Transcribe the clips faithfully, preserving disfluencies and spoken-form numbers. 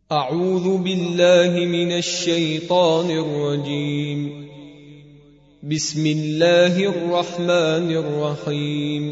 أعوذ بالله من الشيطان الرجيم. بسم الله الرحمن الرحيم.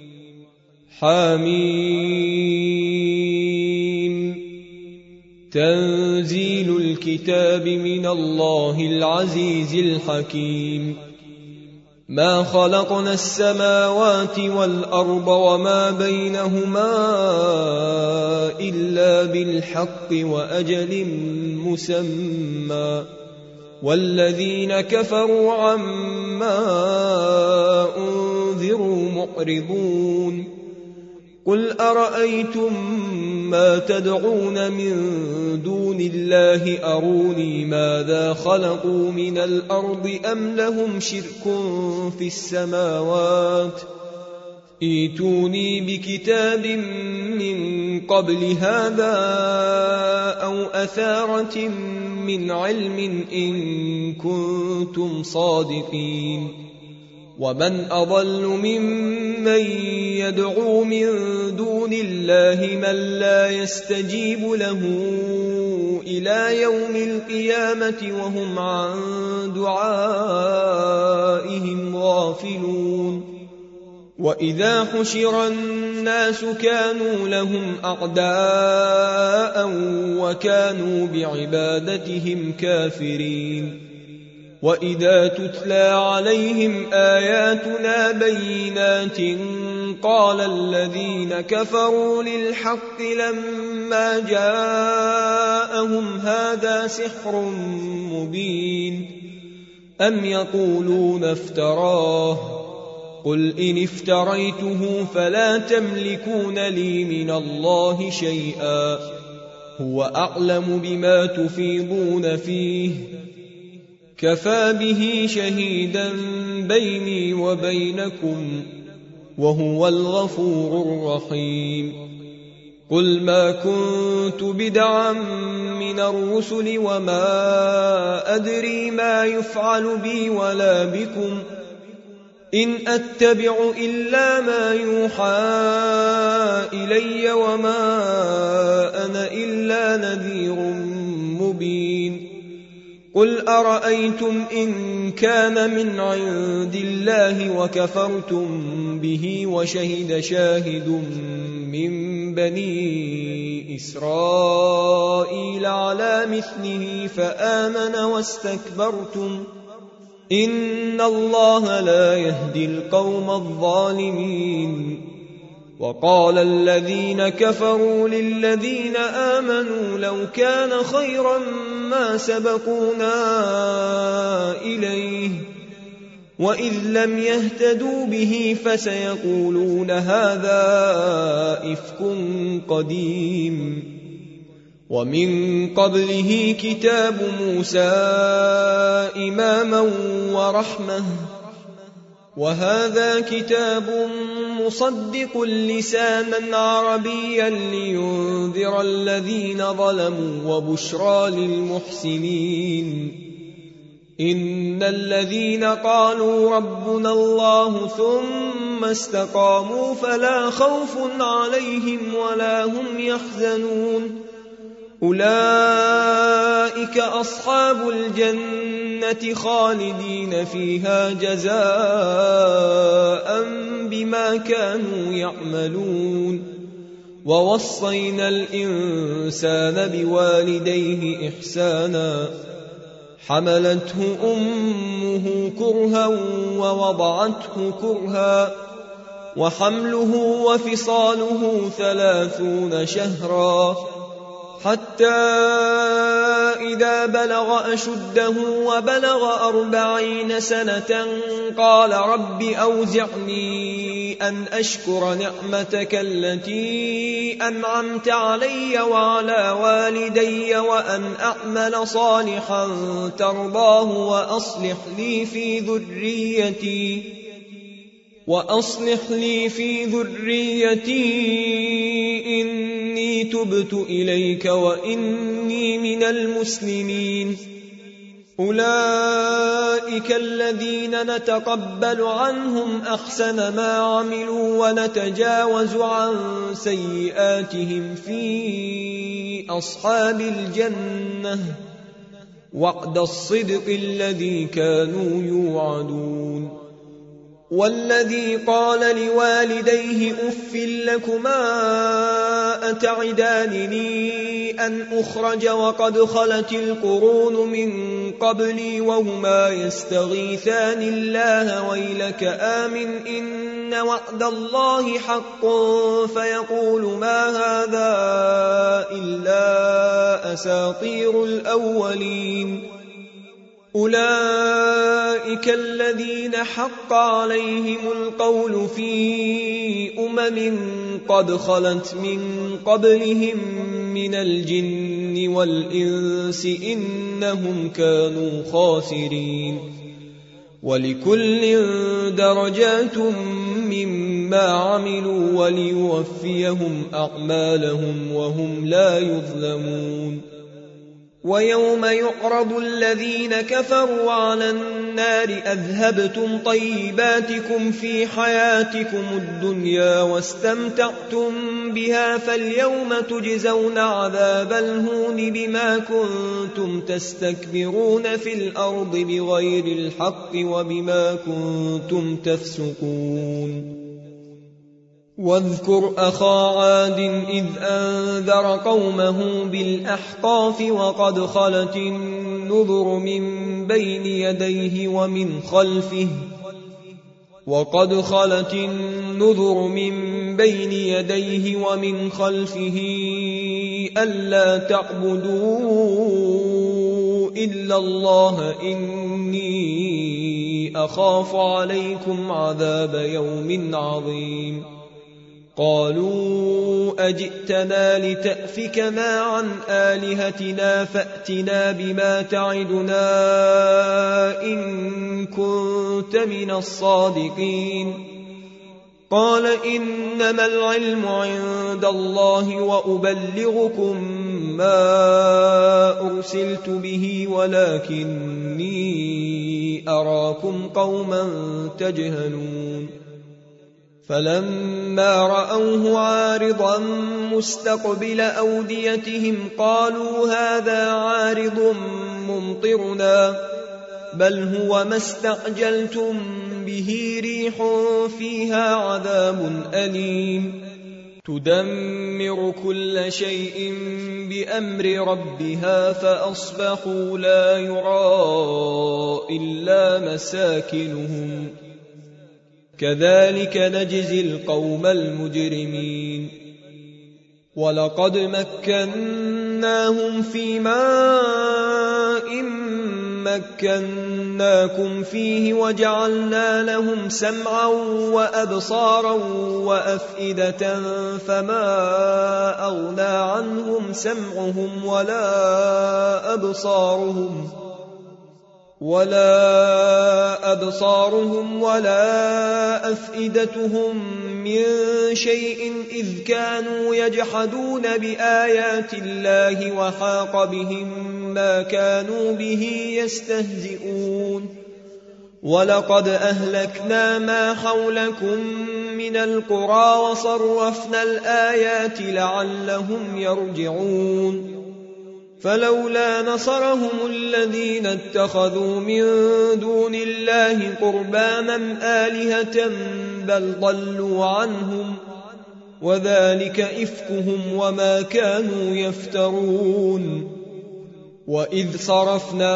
حميم. تنزيل الكتاب من الله العزيز الحكيم. ما خلقنا السماوات والأرض وما بينهما إلا بالحق وأجل مسمى، والذين كفروا عما أنذروا معرضون. قل أرأيتم ما تدعون من دون الله أروني ماذا خلقوا من الأرض أم لهم شرك في السماوات؟ ائتوني بكتاب من قبل هذا أو أثارة من علم إن كنتم صادقين. ومن أضل ممن يدعو من دون الله من لا يستجيب له إلى يوم القيامة وهم عن دعائهم غافلون. وإذا حشر الناس كانوا لهم أعداء وكانوا بعبادتهم كافرين. وإذا تتلى عليهم آياتنا بينات قال الذين كفروا للحق لما جاءهم هذا سحر مبين أم يقولون افتراه؟ قل إن افتريته فلا تملكون لي من الله شيئا، هو أعلم بما تفيضون فيه، كفى به شهيدا بيني وبينكم وهو الغفور الرحيم. قل ما كنت بدعا من الرسل وما أدري ما يفعل بي ولا بكم، إن أتبع إلا ما يوحى إلي وما أنا إلا نذير مبين. قل أرأيتم إن كان من عند الله وكفرتم به وشهد شاهد من بني إسرائيل على مثله فآمن واستكبرتم، إن الله لا يهدي القوم الظالمين. وقال الذين كفروا للذين آمنوا لو كان خيرا ما سبقونا إليه، وإذ لم يهتدوا به فسيقولون هذا إفك قديم. ومن قبله كتاب موسى إماما ورحمة، وهذا كتاب مصدق لسانا عربيا لينذر الذين ظلموا وبشرى للمحسنين. إن الذين قالوا ربنا الله ثم استقاموا فلا خوف عليهم ولا هم يحزنون، أولئك أصحاب الجنة خالدين فيها جزاء بما كانوا يعملون. ووصينا الإنسان بوالديه إحسانا، حملته أمه كرها ووضعته كرها، وحمله وفصاله ثلاثون شهرا، حتى إذا بلغ أشده وبلغ أربعين سنة قال رب أوزعني أن أشكر نعمتك التي أنعمت علي وعلى والدي وأن أعمل صالحا ترضاه وأصلح لي في ذريتي وأصلح لي في ذريتي إني تبت إليك وإني من المسلمين. أولئك الذين نتقبل عنهم أحسن ما عملوا ونتجاوز عن سيئاتهم في أصحاب الجنة وعد الصدق الذي كانوا يوعدون. والذي قال لوالديه أف لكما أتعدانني أن أخرج وقد خلت القرون من قبلي وهما يستغيثان الله ويلك آمن إن وعد الله حق فيقول ما هذا إلا أساطير الأولين. أولئك الذين حق عليهم القول في أمم قد خلت من قبلهم من الجن والإنس إنهم كانوا خاسرين. ولكل درجات مما عملوا وليوفيهم أعمالهم وهم لا يظلمون. ويوم يعرض الذين كفروا على النار أذهبتم طيباتكم في حياتكم الدنيا واستمتعتم بها فاليوم تجزون عذاب الهون بما كنتم تستكبرون في الأرض بغير الحق وبما كنتم تفسقون. واذكر أخا عاد إذ أنذر قومه بالأحقاف وقد خلت النذر من بين يديه ومن خلفه وقد خلت النذر من بين يديه ومن خلفه ألا تعبدوا إلا الله إني أخاف عليكم عذاب يوم عظيم. قالوا أجئتنا لتأفكنا عن آلهتنا فأتنا بما تعدنا إن كنت من الصادقين. قال إنما العلم عند الله وأبلغكم ما أرسلت به ولكني أراكم قوما تجهلون. فلما رأوه عارضا مستقبل أوديتهم قالوا هذا عارض ممطرنا بل هو ما استعجلتم به ريح فيها عذاب أليم تدمر كل شيء بأمر ربها فأصبحوا لا يرى إلا مساكنهم كذلك نجزي القوم المجرمين. ولقد مكناهم في ماء مكناكم فيه وجعلنا لهم سمعا وأبصارا وأفئدة فما أغنى عنهم سمعهم ولا أبصارهم ولا أبصارهم ولا أفئدتهم من شيء إذ كانوا يجحدون بآيات الله وحاق بهم ما كانوا به يستهزئون. ولقد أهلكنا ما حولكم من القرى وصرفنا الآيات لعلهم يرجعون. فلولا نصرهم الذين اتخذوا من دون الله قربانا آلهة بل ضلوا عنهم وذلك إفكهم وما كانوا يفترون. وإذ صرفنا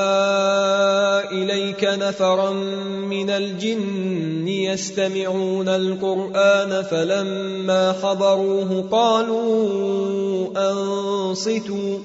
إليك نفرا من الجن يستمعون القرآن فلما حضروه قالوا أنصتوا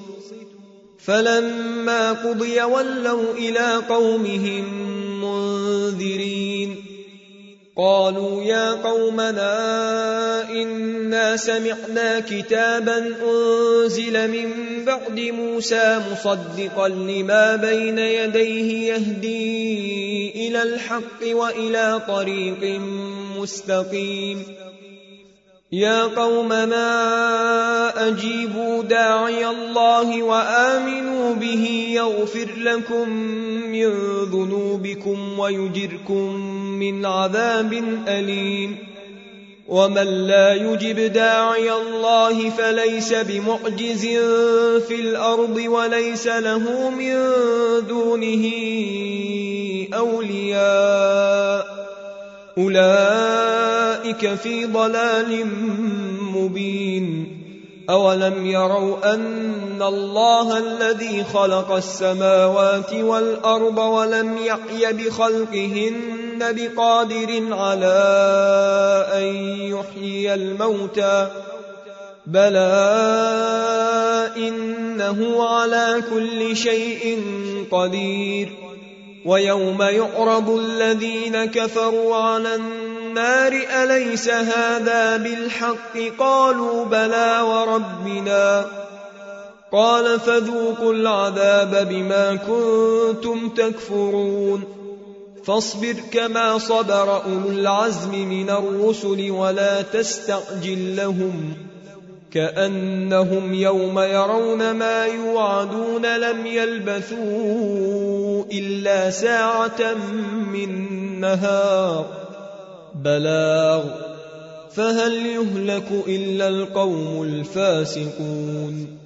فلما قضي ولوا إلى قومهم منذرين. قالوا يا قومنا إنا سمعنا كتابا أنزل من بعد موسى مصدقا لما بين يديه يهدي إلى الحق وإلى طريق مستقيم. يا قومنا أجيبوا داعي الله وآمنوا به يغفر لكم من ذنوبكم ويجركم من عذاب أليم. ومن لا يجب داعي الله فليس بمعجز في الأرض وليس له من دونه أولياء أولئك في ضلال مبين أولم يروا أن الله الذي خلق السماوات والأرض ولم يعي بخلقهن بقادر على أن يحيي الموتى بلى إنه على كل شيء قدير ويوم يعرض الذين كفروا على النار أليس هذا بالحق قالوا بلى وربنا قال فذوقوا العذاب بما كنتم تكفرون فاصبر كما صبر أولو العزم من الرسل ولا تستعجل لهم كأنهم يوم يرون ما يوعدون لم يلبثوا إلا ساعة من نهار بلاغ فهل يهلك إلا القوم الفاسقون